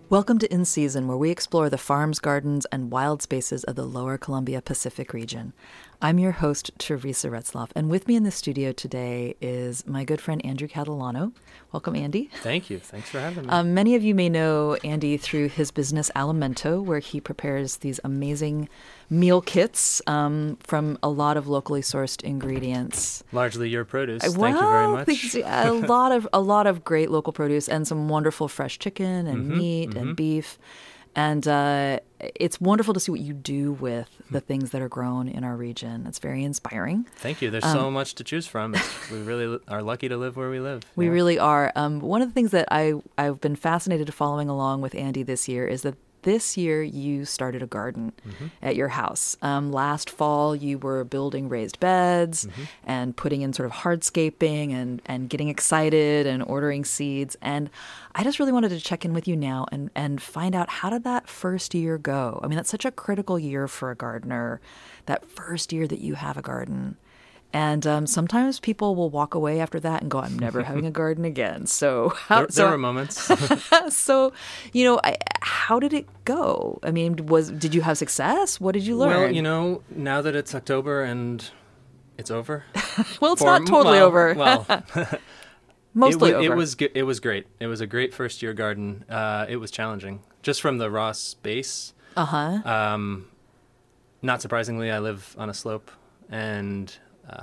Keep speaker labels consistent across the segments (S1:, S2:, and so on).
S1: Welcome to In Season, where we explore the farms, gardens, and wild spaces of the Lower Columbia Pacific region. I'm your host, Teresa Retzloff, and with me in the studio today is my good friend Andrew Catalano. Welcome, Andy.
S2: Thank you. Thanks for having me.
S1: Many of you may know Andy through his business Alimento, where he prepares these amazing meal kits from a lot of locally sourced ingredients.
S2: Largely your produce. Thank you very much.
S1: A lot of great local produce and some wonderful fresh chicken and meat and beef. And it's wonderful to see what you do with the things that are grown in our region. It's very inspiring.
S2: Thank you. There's so much to choose from. We really are lucky to live where we live.
S1: We really are. One of the things that I've been fascinated following along with Andy this year is that this year you started a garden at your house. Last fall you were building raised beds and putting in sort of hardscaping and getting excited and ordering seeds. And I just really wanted to check in with you now and find out, how did that first year go? I mean, that's such a critical year for a gardener, that first year that you have a garden. And sometimes people will walk away after that and go, I'm never having a garden again. So
S2: there were moments.
S1: So, how did it go? I mean, did you have success? What did you learn?
S2: Well, now that it's October and it's over.
S1: Well, it's not totally over.
S2: Well,
S1: mostly over.
S2: It was great. It was a great first year garden. It was challenging, just from the raw space. Not surprisingly, I live on a slope, and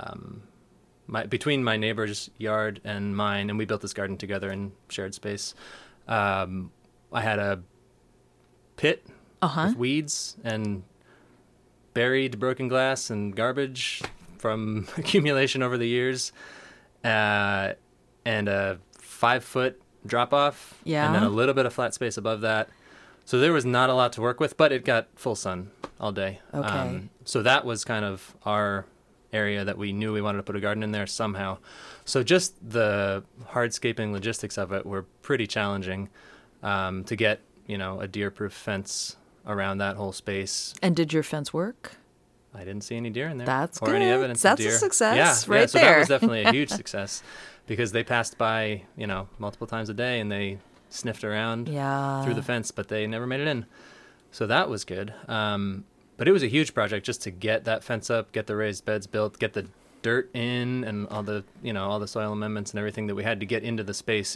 S2: between my neighbor's yard and mine, and we built this garden together in shared space. I had a pit with weeds and buried broken glass and garbage from accumulation over the years, and a 5-foot drop off, and then a little bit of flat space above that. So there was not a lot to work with, but it got full sun all day.
S1: Okay.
S2: So that was kind of our area that we knew we wanted to put a garden in there somehow. So just the hardscaping logistics of it were pretty challenging, to get, a deer-proof fence around that whole space.
S1: And did your fence work?
S2: I didn't see any deer in there.
S1: That's
S2: or
S1: good.
S2: any evidence
S1: That's
S2: of deer.
S1: A success
S2: yeah,
S1: right
S2: so
S1: there.
S2: That was definitely a huge success, because they passed by, multiple times a day, and they sniffed around through the fence, but they never made it in. So that was good. But it was a huge project just to get that fence up, get the raised beds built, get the dirt in, and all the soil amendments and everything that we had to get into the space,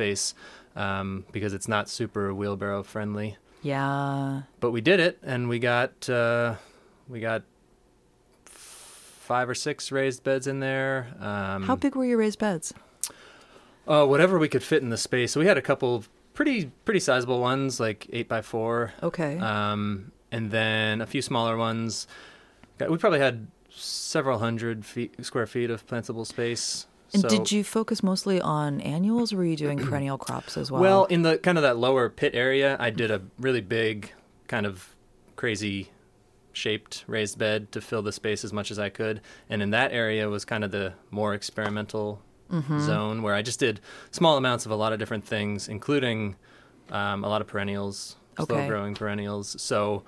S2: because it's not super wheelbarrow friendly.
S1: Yeah.
S2: But we did it, and we got 5 or 6 raised beds in there.
S1: How big were your raised beds?
S2: Whatever we could fit in the space. So we had a couple pretty sizable ones, like 8x4.
S1: Okay.
S2: And then a few smaller ones. We probably had several hundred square feet of plantable space.
S1: And did you focus mostly on annuals, or were you doing perennial crops as well?
S2: Well, in the kind of that lower pit area, I did a really big, kind of crazy shaped raised bed to fill the space as much as I could. And in that area was kind of the more experimental zone, where I just did small amounts of a lot of different things, including a lot of perennials, slow-growing perennials. So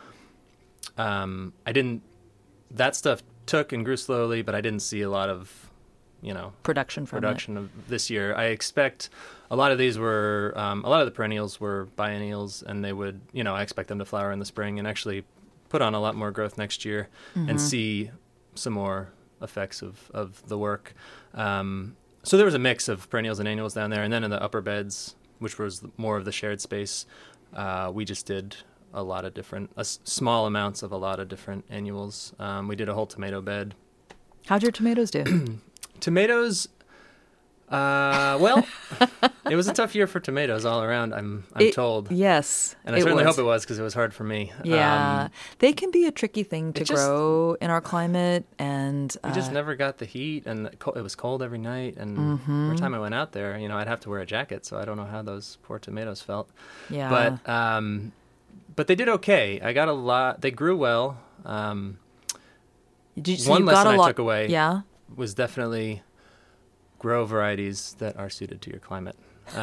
S2: that stuff took and grew slowly, but I didn't see a lot of,
S1: production
S2: of this year. I expect a lot of these were, a lot of the perennials were biennials, and they would, I expect them to flower in the spring and actually put on a lot more growth next year and see some more effects of the work. So there was a mix of perennials and annuals down there. And then in the upper beds, which was more of the shared space, we just did a lot of different, small amounts of a lot of different annuals. We did a whole tomato bed.
S1: How'd your tomatoes do?
S2: Tomatoes, well, it was a tough year for tomatoes all around, I'm told.
S1: Yes.
S2: And I certainly hope it was, because it was hard for me.
S1: Yeah. They can be a tricky thing to grow in our climate. And
S2: we just never got the heat, and it was cold every night. And every time I went out there, I'd have to wear a jacket, so I don't know how those poor tomatoes felt.
S1: Yeah.
S2: But they did okay. I got a lot. They grew well. One lesson I took away was definitely grow varieties that are suited to your climate.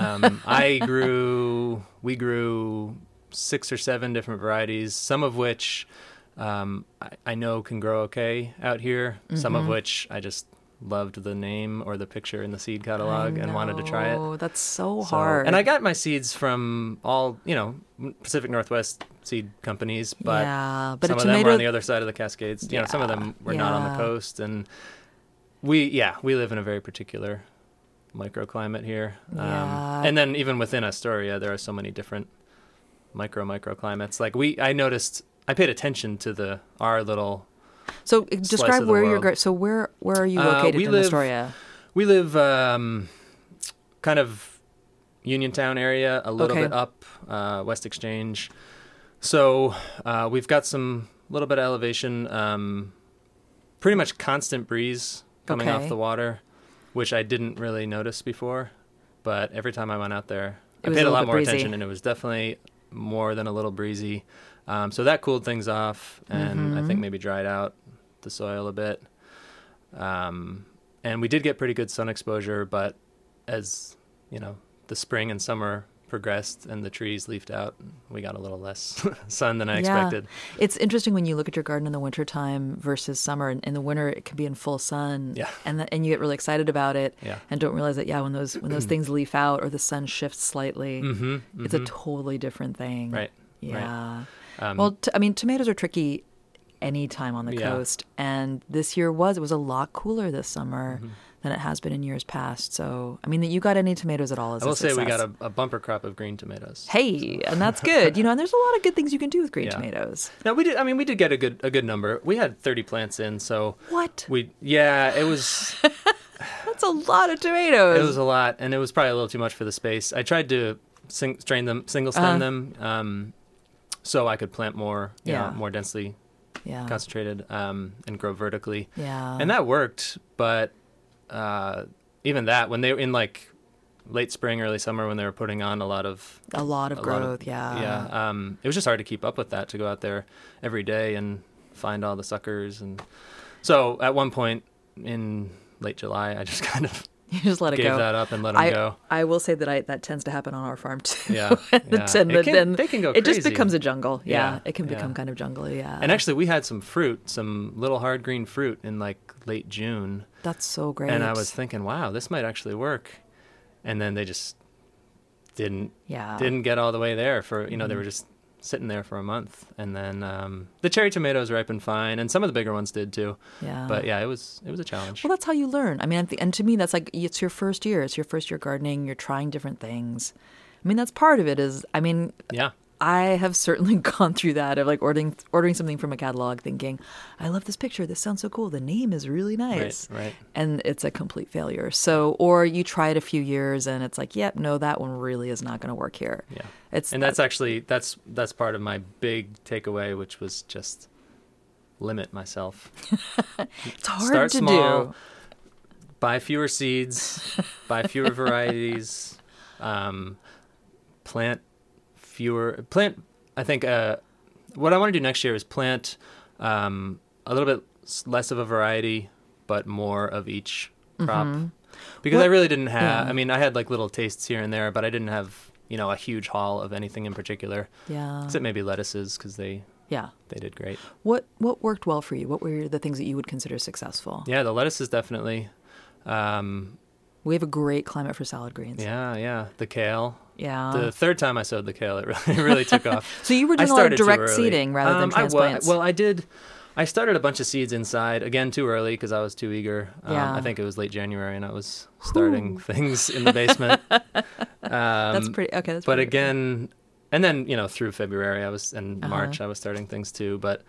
S2: We grew 6 or 7 different varieties, some of which I know can grow okay out here, some of which I just loved the name or the picture in the seed catalog and wanted to try it.
S1: Oh, that's so hard.
S2: And I got my seeds from all, Pacific Northwest seed companies, but,
S1: but
S2: some of them were on the other side of the Cascades. Some of them were not on the coast, and we live in a very particular microclimate here. And then even within Astoria, there are so many different microclimates. Like I paid attention to our little.
S1: So describe where you're. So where are you located in Astoria?
S2: We live kind of Uniontown area, a little bit up West Exchange. So we've got some little bit of elevation, pretty much constant breeze coming off the water, which I didn't really notice before. But every time I went out there, I paid a lot more attention, and it was definitely more than a little breezy. So that cooled things off, and I think maybe dried out the soil a bit. And we did get pretty good sun exposure, but as the spring and summer progressed and the trees leafed out, we got a little less sun than I expected.
S1: It's interesting when you look at your garden in the wintertime versus summer. In the winter, it can be in full sun, and you get really excited about it, and don't realize that when those things leaf out or the sun shifts slightly, it's a totally different thing.
S2: Right.
S1: Yeah. Right. Tomatoes are tricky any time on the coast, and this year it was a lot cooler this summer than it has been in years past. So, you got any tomatoes at all?
S2: I will say we got a bumper crop of green tomatoes.
S1: Hey, and that's good. And there's a lot of good things you can do with green tomatoes.
S2: No, we did. We did get a good number. We had 30 plants in. So
S1: what?
S2: It was.
S1: That's a lot of tomatoes.
S2: It was a lot, and it was probably a little too much for the space. I tried to single stem them, so I could plant more, more densely concentrated, and grow vertically.
S1: Yeah,
S2: and that worked, but. Even that, when they were in like late spring, early summer, when they were putting on a lot of growth, it was just hard to keep up with that, to go out there every day and find all the suckers. And so at one point in late July, I just kind of
S1: you just let it
S2: gave
S1: go.
S2: That up and let them go.
S1: I will say that that tends to happen on our farm too.
S2: They can go crazy.
S1: It just becomes a jungle. Yeah, it can become kind of jungly. Yeah.
S2: And actually, we had some little hard green fruit in like late June.
S1: That's so great.
S2: And I was thinking, wow, this might actually work. And then they just didn't get all the way there for, they were just sitting there for a month. And then the cherry tomatoes ripened fine, and some of the bigger ones did too. Yeah. But it was a challenge.
S1: Well, that's how you learn. And to me, that's like, it's your first year. It's your first year gardening. You're trying different things. That's part of it I have certainly gone through that of like ordering something from a catalog thinking, I love this picture. This sounds so cool. The name is really nice.
S2: Right.
S1: And it's a complete failure. So, or you try it a few years and it's like, yep, no, that one really is not going to work here.
S2: Yeah. That's part of my big takeaway, which was just limit myself.
S1: It's hard
S2: Start
S1: to
S2: small,
S1: do.
S2: Buy fewer seeds, buy fewer varieties, plant. I think what I want to do next year is plant a little bit less of a variety, but more of each crop. Because I really didn't have. I had like little tastes here and there, but I didn't have a huge haul of anything in particular. Yeah. Except maybe lettuces, because they did great.
S1: What worked well for you? What were the things that you would consider successful?
S2: Yeah, the lettuces definitely.
S1: We have a great climate for salad greens.
S2: Yeah. The kale.
S1: Yeah.
S2: The third time I sowed the kale, it really took off.
S1: So you were doing a lot of direct seeding rather than transplants.
S2: I did. I started a bunch of seeds inside, again, too early because I was too eager. I think it was late January and I was starting things in the basement.
S1: That's pretty, okay. That's
S2: but
S1: pretty
S2: again, and then, through February and March, I was starting things too. But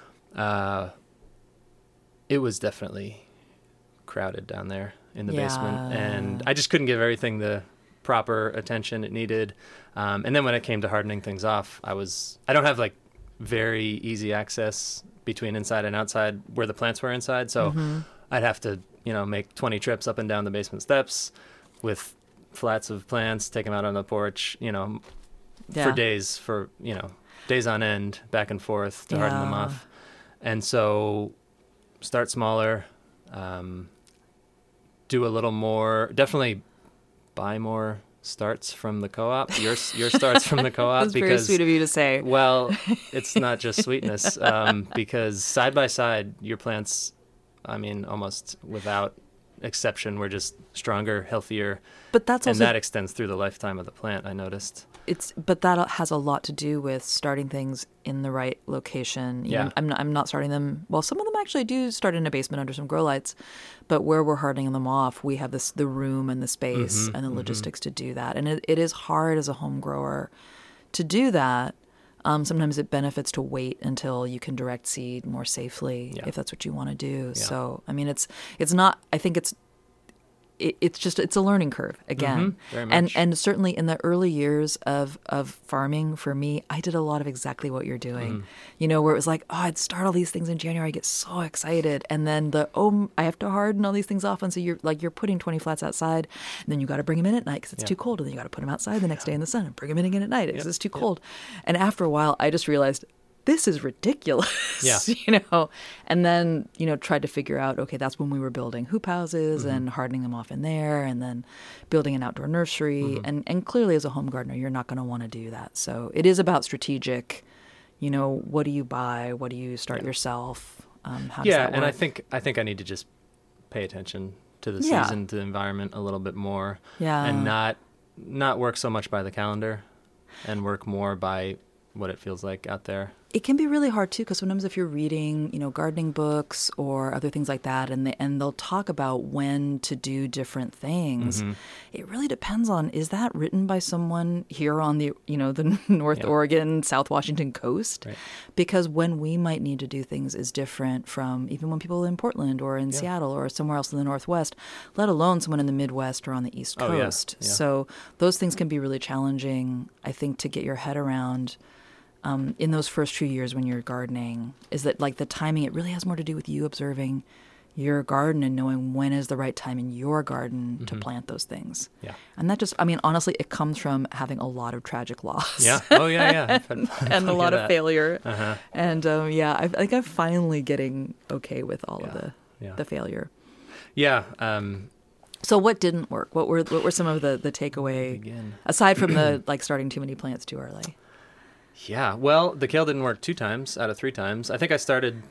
S2: it was definitely crowded down there in the basement. And I just couldn't give everything the proper attention it needed. And then when it came to hardening things off, I don't have like very easy access between inside and outside where the plants were inside. So I'd have to, make 20 trips up and down the basement steps with flats of plants, take them out on the porch, for days, days on end, back and forth to harden them off. And so start smaller, do a little more, definitely buy more starts from the co-op. Your starts from the co-op.
S1: That's very sweet of you to say.
S2: Well, it's not just sweetness, because side by side, your plants, almost without exception. We're just stronger, healthier.
S1: But that's
S2: and
S1: also
S2: that extends through the lifetime of the plant, I noticed.
S1: but that has a lot to do with starting things in the right location. You know, I'm not starting them. Well, some of them actually do start in a basement under some grow lights, but where we're hardening them off, we have the room and the space and the logistics to do that. And it is hard as a home grower to do that. Sometimes it benefits to wait until you can direct seed more safely if that's what you want to do.
S2: Yeah.
S1: So, I mean, it's not. I think it's a learning curve again.
S2: Very much.
S1: And certainly in the early years of farming for me, I did a lot of exactly what you're doing. You know, where it was like, oh, I'd start all these things in January, I get so excited. And then I have to harden all these things off. And so you're putting 20 flats outside, and then you got to bring them in at night because it's too cold. And then you got to put them outside the next day in the sun and bring them in again at night because it's too cold. And after a while, I just realized, this is ridiculous, you know, and then, you know, tried to figure out, okay, that's when we were building hoop houses and hardening them off in there and then building an outdoor nursery. And clearly as a home gardener, you're not going to want to do that. So it is about strategic, you know, what do you buy? What do you start yourself? How does that work?
S2: And I think I need to just pay attention to the season, to the environment a little bit more and not work so much by the calendar and work more by what it feels like out there.
S1: It can be really hard too, because sometimes if you're reading, you know, gardening books or other things like that, and they'll talk about when to do different things, it really depends on, is that written by someone here on the, you know, the North Oregon, South Washington coast? Right. Because when we might need to do things is different from even when people in Portland or in Seattle or somewhere else in the Northwest, let alone someone in the Midwest or on the East Coast. So those things can be really challenging, I think, to get your head around. In those first few years when you're gardening, is that like the timing, it really has more to do with you observing your garden and knowing when is the right time in your garden to plant those things. Yeah. And that just, I mean, honestly, it comes from having a lot of tragic loss.
S2: Yeah. Oh, yeah.
S1: And a lot of failure. And I think I'm finally getting okay with all of the failure.
S2: Yeah.
S1: So what didn't work? What were some of the takeaway, aside from the like starting too many plants too early?
S2: Yeah, well, the kale didn't work 2 times out of 3 times. I think I started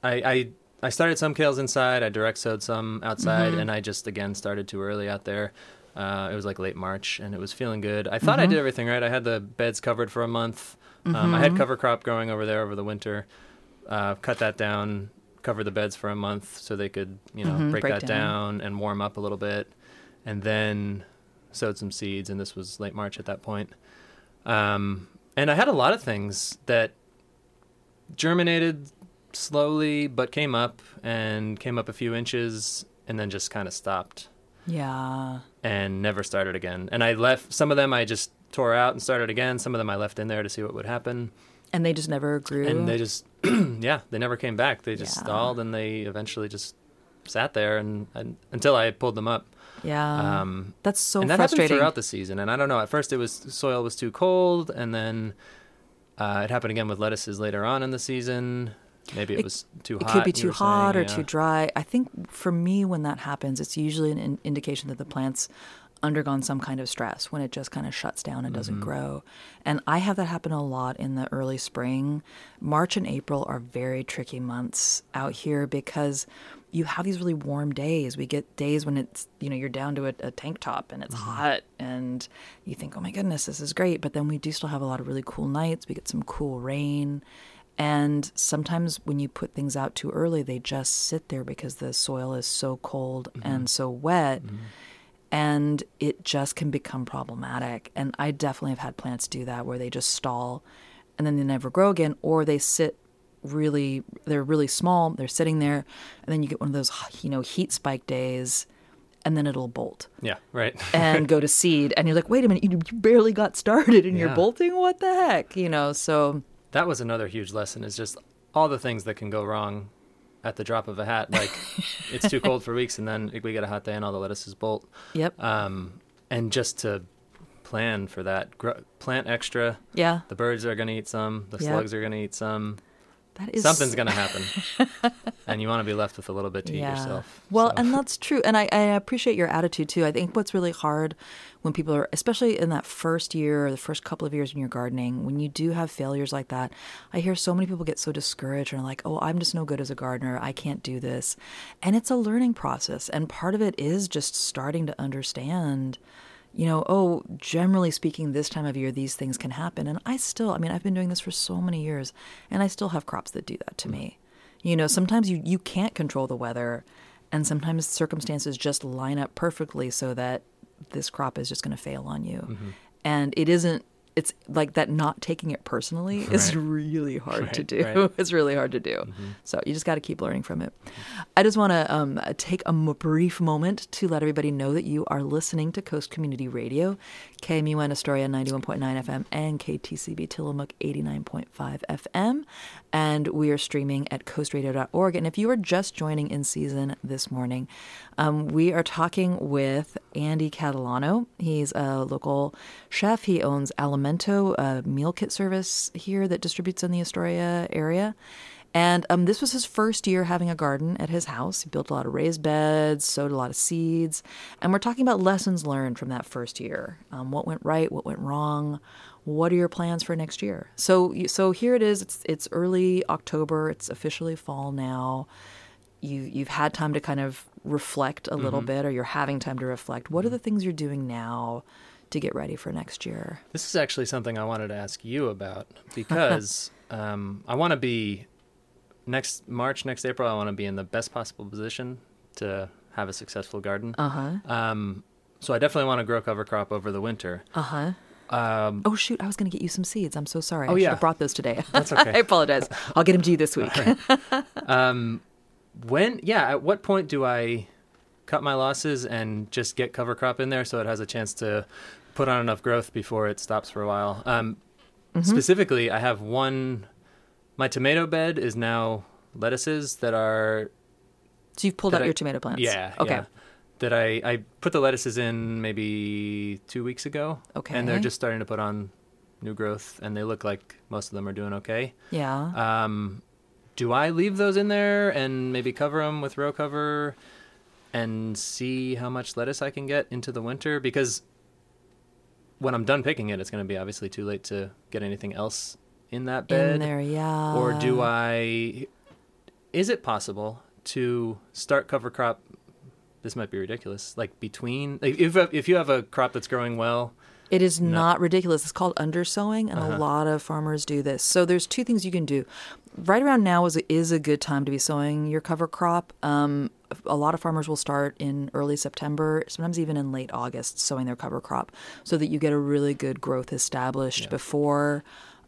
S2: some kales inside. I direct sowed some outside, and I just again started too early out there. It was like late March, and it was feeling good. I thought I did everything right. I had the beds covered for a month. I had cover crop growing over there over the winter. Cut that down, covered the beds for a month so they could, you know, break that down and warm up a little bit, and then sowed some seeds. And this was late March at that point. And I had a lot of things that germinated slowly, but came up a few inches and then just kind of stopped. Yeah. And never started again. And I left, some of them I just tore out and started again. Some of them I left in there to see what would happen.
S1: And they just never grew?
S2: And they just, they never came back. They just stalled, and they eventually just sat there and until I pulled them up.
S1: Yeah, that's so
S2: and that
S1: frustrating.
S2: happened throughout the season. And I don't know, at first soil was too cold, and then it happened again with lettuces later on in the season. Maybe it was too hot.
S1: It could be too hot or too dry. I think for me, when that happens, it's usually an indication that the plant's undergone some kind of stress, when it just kind of shuts down and doesn't grow. And I have that happen a lot in the early spring. March and April are very tricky months out here because you have these really warm days. We get days when it's, you know, you're down to a tank top and it's hot and you think, oh my goodness, this is great. But then we do still have a lot of really cool nights. We get some cool rain. And sometimes when you put things out too early, they just sit there because the soil is so cold and so wet. And it just can become problematic. And I definitely have had plants do that, where they just stall and then they never grow again, or they sit they're really small, they're sitting there, and then you get one of those, you know, heat spike days, and then it'll bolt.
S2: Yeah, right.
S1: And go to seed. And you're like, wait a minute, you barely got started and you're bolting? What the heck? You know, so.
S2: That was another huge lesson, is just all the things that can go wrong at the drop of a hat. Like, it's too cold for weeks, and then we get a hot day and all the lettuces bolt. Yep. And just to plan for that, plant extra. Yeah. The birds are going to eat some. The slugs are going to eat some. something's going to happen. And you want to be left with a little bit to eat yourself.
S1: Well,
S2: so.
S1: and that's true. And I appreciate your attitude, too. I think what's really hard when people are, especially in that first year or the first couple of years when you're gardening, when you do have failures like that, I hear so many people get so discouraged and are like, oh, I'm just no good as a gardener. I can't do this. And it's a learning process. And part of it is just starting to understand, generally speaking, this time of year, these things can happen. And I've been doing this for so many years, and I still have crops that do that to me. Sometimes you can't control the weather, and sometimes circumstances just line up perfectly so that this crop is just going to fail on you. Mm-hmm. And it's like that not taking it personally is really hard to do. Right. It's really hard to do. Mm-hmm. So you just got to keep learning from it. I just want to take a brief moment to let everybody know that you are listening to Coast Community Radio, KMUN Astoria 91.9 FM and KTCB Tillamook 89.5 FM. And we are streaming at coastradio.org. And if you are just joining in season this morning, we are talking with Andy Catalano. He's a local chef. He owns Alimento, a meal kit service here that distributes in the Astoria area. And this was his first year having a garden at his house. He built a lot of raised beds, sowed a lot of seeds. And we're talking about lessons learned from that first year. What went right, what went wrong, what are your plans for next year? So here it is. It's early October. It's officially fall now. You've had time to kind of reflect a little bit, or you're having time to reflect. What are the things you're doing now to get ready for next year?
S2: This is actually something I wanted to ask you about, because I want to be next April. I want to be in the best possible position to have a successful garden. So I definitely want to grow cover crop over the winter.
S1: Oh, shoot. I was going to get you some seeds. I'm so sorry.
S2: I
S1: should have brought those today.
S2: That's okay.
S1: I apologize. I'll get them to you this week.
S2: At what point do I cut my losses and just get cover crop in there so it has a chance to put on enough growth before it stops for a while? Specifically, I have my tomato bed is now lettuces that are...
S1: So you've pulled out your tomato plants?
S2: Yeah.
S1: Okay.
S2: Yeah. That I put the lettuces in maybe 2 weeks ago.
S1: Okay.
S2: And they're just starting to put on new growth, and they look like most of them are doing okay.
S1: Yeah.
S2: Do I leave those in there and maybe cover them with row cover and see how much lettuce I can get into the winter? Because when I'm done picking it, it's going to be obviously too late to get anything else in that bed.
S1: In there, yeah.
S2: Or is it possible to start cover crop? This might be ridiculous. If you have a crop that's growing well.
S1: It is not ridiculous. It's called undersowing, and a lot of farmers do this. So there's two things you can do. Right around now is a good time to be sowing your cover crop. A lot of farmers will start in early September, sometimes even in late August, sowing their cover crop, so that you get a really good growth established before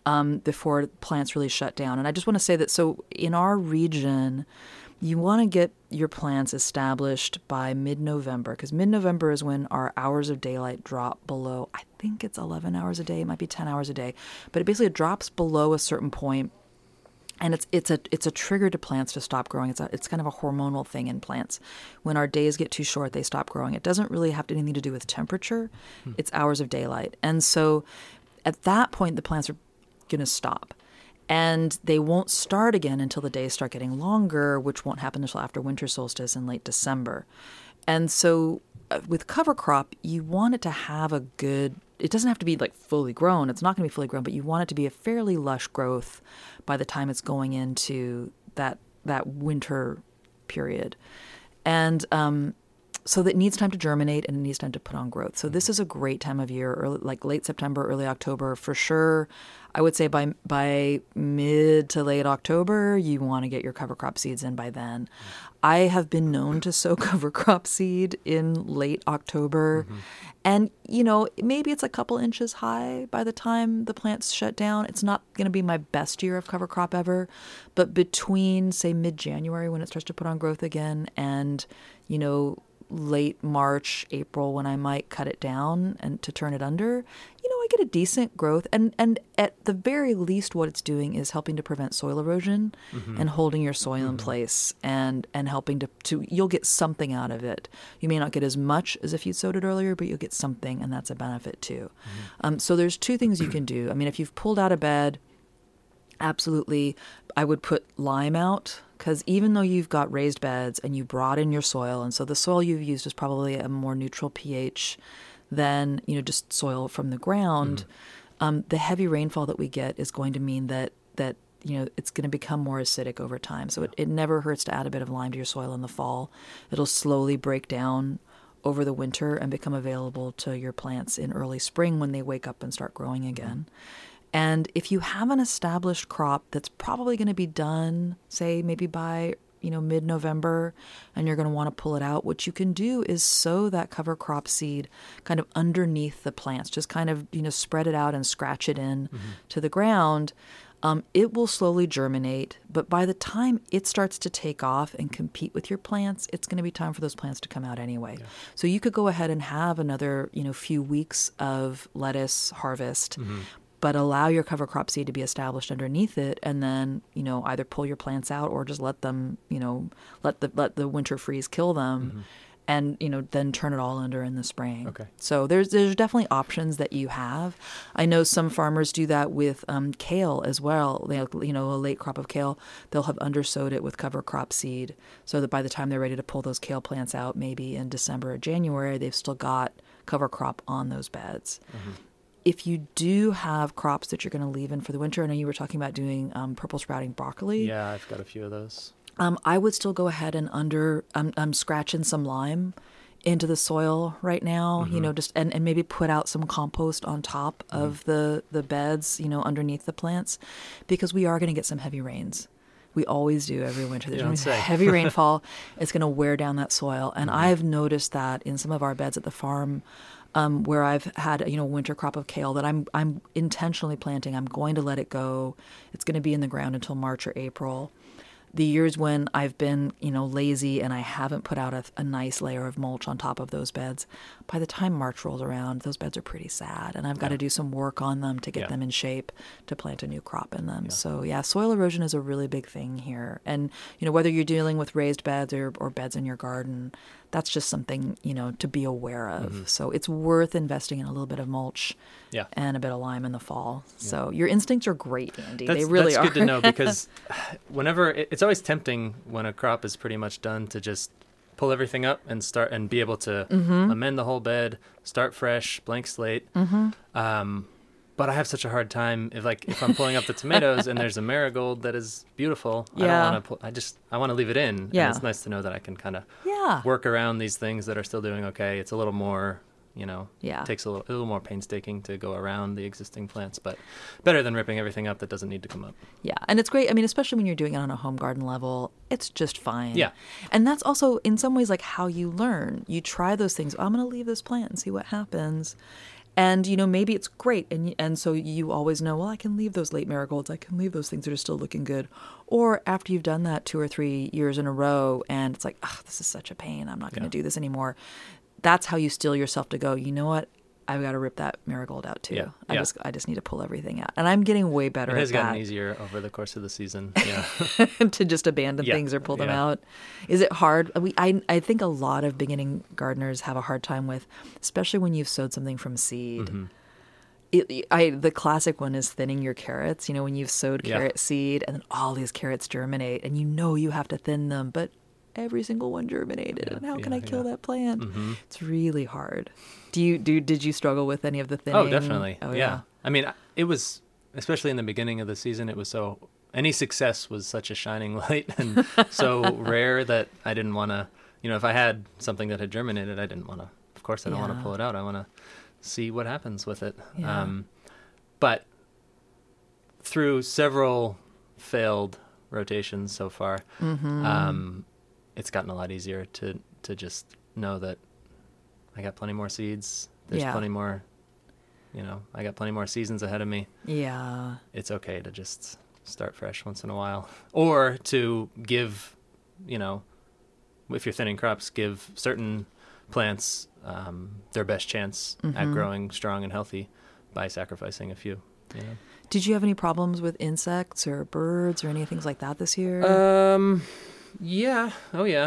S1: plants really shut down. And I just want to say that, so in our region, you want to get your plants established by mid-November, because mid-November is when our hours of daylight drop below, I think it's 11 hours a day, it might be 10 hours a day, but it basically drops below a certain point, and it's a trigger to plants to stop growing. It's kind of a hormonal thing in plants. When our days get too short, they stop growing. It doesn't really have anything to do with temperature. It's hours of daylight. And so at that point, the plants are going to stop. And they won't start again until the days start getting longer, which won't happen until after winter solstice in late December. And so with cover crop, you want it to have it doesn't have to be like fully grown. It's not going to be fully grown, but you want it to be a fairly lush growth by the time it's going into that winter period. And so that needs time to germinate, and it needs time to put on growth. So this is a great time of year, like late September, early October, for sure. I would say by mid to late October, you want to get your cover crop seeds in by then. I have been known to sow cover crop seed in late October. And, maybe it's a couple inches high by the time the plants shut down. It's not going to be my best year of cover crop ever. But between, say, mid-January when it starts to put on growth again and, late March, April, when I might cut it down and to turn it under, I get a decent growth. And at the very least, what it's doing is helping to prevent soil erosion and holding your soil in place and helping to you'll get something out of it. You may not get as much as if you sowed it earlier, but you'll get something, and that's a benefit too. So there's two things you can do. I mean, if you've pulled out a bed, Absolutely. I would put lime out because even though you've got raised beds and you brought in your soil, and so the soil you've used is probably a more neutral pH than, just soil from the ground, the heavy rainfall that we get is going to mean that it's going to become more acidic over time. So it never hurts to add a bit of lime to your soil in the fall. It'll slowly break down over the winter and become available to your plants in early spring when they wake up and start growing again. And if you have an established crop that's probably going to be done, say maybe by mid-November, and you're going to want to pull it out, what you can do is sow that cover crop seed kind of underneath the plants. Just kind of spread it out and scratch it in to the ground. It will slowly germinate, but by the time it starts to take off and compete with your plants, it's going to be time for those plants to come out anyway. Yeah. So you could go ahead and have another few weeks of lettuce harvest, but allow your cover crop seed to be established underneath it, and then either pull your plants out or just let them let the winter freeze kill them, and then turn it all under in the spring.
S2: Okay.
S1: So there's definitely options that you have. I know some farmers do that with kale as well. They, a late crop of kale, they'll have undersowed it with cover crop seed, so that by the time they're ready to pull those kale plants out, maybe in December or January, they've still got cover crop on those beds. If you do have crops that you're going to leave in for the winter, I know you were talking about doing purple sprouting broccoli.
S2: Yeah, I've got a few of those.
S1: I would still go ahead and scratch in some lime into the soil right now, just and maybe put out some compost on top of the beds, underneath the plants, because we are going to get some heavy rains. We always do every winter. There's going to be heavy rainfall. It's going to wear down that soil. And I've noticed that in some of our beds at the farm, where I've had a winter crop of kale that I'm intentionally planting. I'm going to let it go. It's going to be in the ground until March or April. The years when I've been lazy and I haven't put out a nice layer of mulch on top of those beds, by the time March rolls around, those beds are pretty sad, and I've got to do some work on them to get them in shape to plant a new crop in them. So soil erosion is a really big thing here, and whether you're dealing with raised beds or beds in your garden, that's just something to be aware of. So it's worth investing in a little bit of mulch and a bit of lime in the fall. So your instincts are great, Andy. They really are.
S2: That's good to know, because whenever it's always tempting when a crop is pretty much done to just pull everything up and start and be able to amend the whole bed, start fresh, blank slate. But I have such a hard time if I'm pulling up the tomatoes and there's a marigold that is beautiful. I don't want to I want to leave it in.
S1: Yeah.
S2: And it's nice to know that I can kind of work around these things that are still doing okay. It's a little more, takes a little more painstaking to go around the existing plants, but better than ripping everything up that doesn't need to come up.
S1: Yeah, and it's great. I mean, especially when you're doing it on a home garden level, it's just fine.
S2: Yeah.
S1: And that's also in some ways like how you learn. You try those things. I'm going to leave this plant and see what happens. And, maybe it's great. And so you always know, well, I can leave those late marigolds. I can leave those things that are still looking good. Or after you've done that 2 or 3 years in a row and it's like, this is such a pain. I'm not going to do this anymore. That's how you steel yourself to go, you know what? I've got to rip that marigold out too. I just need to pull everything out. And I'm getting way better at that.
S2: It has gotten easier over the course of the season. Yeah.
S1: To just abandon things or pull them out. Is it hard? I think a lot of beginning gardeners have a hard time with, especially when you've sowed something from seed. The classic one is thinning your carrots. When you've sowed carrot seed and then all these carrots germinate and you have to thin them, but every single one germinated. And how can I kill that plant? It's really hard. Did you struggle with any of the thinning?
S2: Oh, definitely. Oh, yeah. I mean, it was, especially in the beginning of the season, it was any success was such a shining light and so rare that I didn't want to, if I had something that had germinated, I didn't want to, of course I don't want to pull it out. I want to see what happens with it.
S1: Yeah.
S2: But through several failed rotations so far, it's gotten a lot easier to just know that I got plenty more seeds. There's plenty more, I got plenty more seasons ahead of me.
S1: Yeah.
S2: It's okay to just start fresh once in a while. Or to give, if you're thinning crops, give certain plants their best chance at growing strong and healthy by sacrificing a few.
S1: Did you have any problems with insects or birds or any things like that this year?
S2: Yeah. Oh, yeah.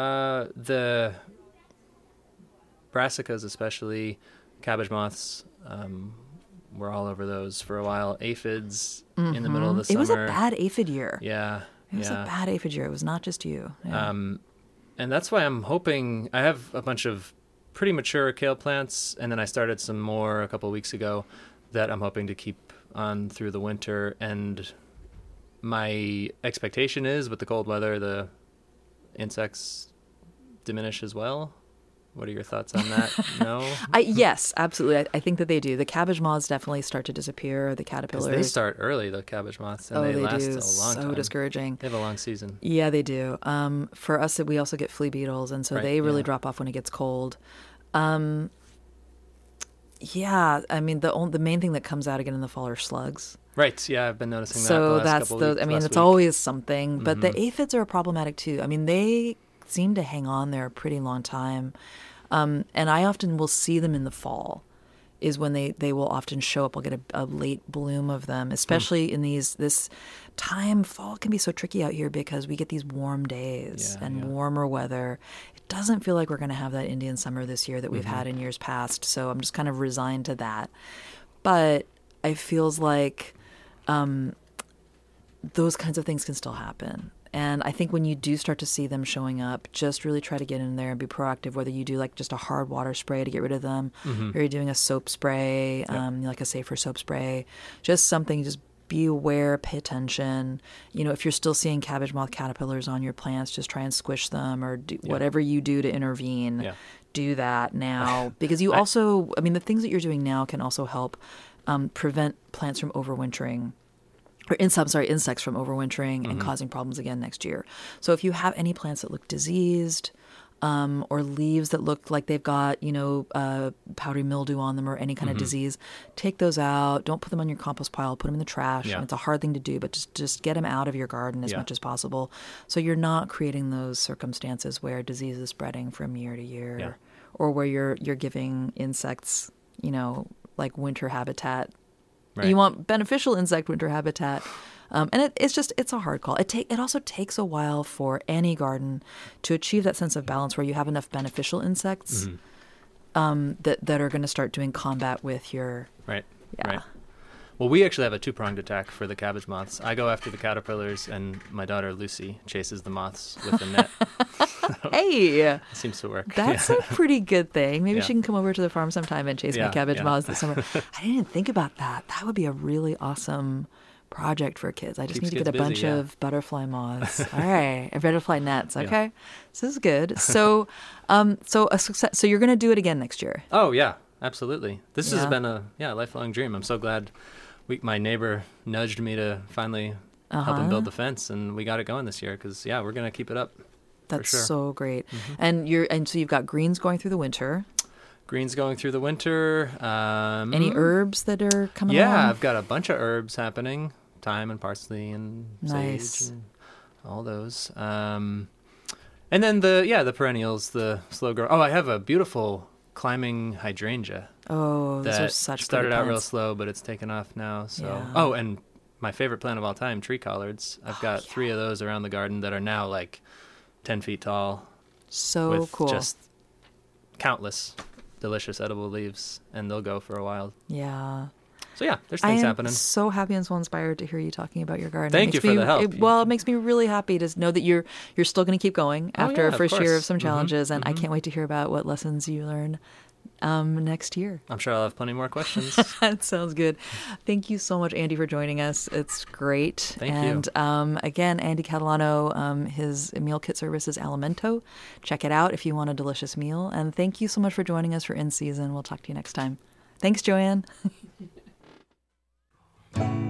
S2: The brassicas, especially cabbage moths, we're all over those for a while. Aphids in the middle of the summer.
S1: It was a bad aphid year.
S2: Yeah.
S1: It was a bad aphid year. It was not just you. Yeah.
S2: And that's why I'm hoping, I have a bunch of pretty mature kale plants, and then I started some more a couple of weeks ago that I'm hoping to keep on through the winter. And my expectation is with the cold weather, the insects diminish as well. What are your thoughts on that? No?
S1: Yes, absolutely. I think that they do. The cabbage moths definitely start to disappear. The caterpillars.
S2: They start early, the cabbage moths, and they last
S1: do.
S2: a long time.
S1: So discouraging.
S2: They have a long season.
S1: Yeah, they do. For us, we also get flea beetles, and so they really drop off when it gets cold. Yeah, I mean, the main thing that comes out again in the fall are slugs.
S2: Right. Yeah, I've been noticing that.
S1: So
S2: the last couple weeks,
S1: I mean, it's always something. But the aphids are problematic too. I mean, they seem to hang on there a pretty long time. And I often will see them in the fall is when they will often show up. I'll get a late bloom of them, especially in this time. Fall can be so tricky out here because we get these warm days and warmer weather. It doesn't feel like we're going to have that Indian summer this year that we've had in years past. So I'm just kind of resigned to that. But it feels like those kinds of things can still happen. And I think when you do start to see them showing up, just really try to get in there and be proactive, whether you do like just a hard water spray to get rid of them, or you're doing a soap spray, like a safer soap spray, just something, just be aware, pay attention. You know, if you're still seeing cabbage moth caterpillars on your plants, just try and squish them or do whatever you do to intervene. Yeah. Do that now. Because you also, I mean, the things that you're doing now can also help prevent plants from overwintering. Or insects from overwintering and causing problems again next year. So if you have any plants that look diseased, or leaves that look like they've got, powdery mildew on them or any kind of disease, take those out. Don't put them on your compost pile. Put them in the trash. Yeah. It's a hard thing to do, but just get them out of your garden as much as possible. So you're not creating those circumstances where disease is spreading from year to year, or where you're giving insects, like winter habitat. Right. You want beneficial insect winter habitat. And it's a hard call. It also takes a while for any garden to achieve that sense of balance where you have enough beneficial insects that are going to start doing combat with your...
S2: Right, right. Well, we actually have a two-pronged attack for the cabbage moths. I go after the caterpillars, and my daughter Lucy chases the moths with a net.
S1: Hey!
S2: It seems to work.
S1: That's a pretty good thing. Maybe she can come over to the farm sometime and chase my cabbage moths this summer. I didn't think about that. That would be a really awesome project for kids. I just need to get a bunch of butterfly moths. All right. Butterfly nets. Okay. Yeah. So this is good. So, so you're going to do it again next year.
S2: Oh, yeah. Absolutely. This has been a lifelong dream. I'm so glad my neighbor nudged me to finally help him build the fence, and we got it going this year because, we're going to keep it up.
S1: That's so great. And so you've got greens going through the winter.
S2: Greens going through the winter.
S1: Any herbs that are coming along?
S2: Yeah, I've got a bunch of herbs happening. Thyme and parsley and sage and all those. And then the perennials, the slow grow. Oh, I have a beautiful climbing hydrangea.
S1: Oh, those are such
S2: started out real slow, but it's taken off now. So Oh, and my favorite plant of all time, tree collards. I've got 3 of those around the garden that are now like 10 feet tall.
S1: So
S2: with
S1: cool.
S2: Just countless delicious edible leaves, and they'll go for a while.
S1: Yeah.
S2: So there's things happening.
S1: I'm so happy and so inspired to hear you talking about your garden.
S2: Thank you for the help.
S1: It makes me really happy to know that you're still going to keep going after a first year of some challenges, and I can't wait to hear about what lessons you learn next year.
S2: I'm sure I'll have plenty more questions.
S1: That sounds good. Thank you so much, Andy, for joining us. It's great.
S2: Thank you.
S1: And again, Andy Catalano, his meal kit service is Alimento. Check it out if you want a delicious meal. And thank you so much for joining us for In Season. We'll talk to you next time. Thanks, Joanne.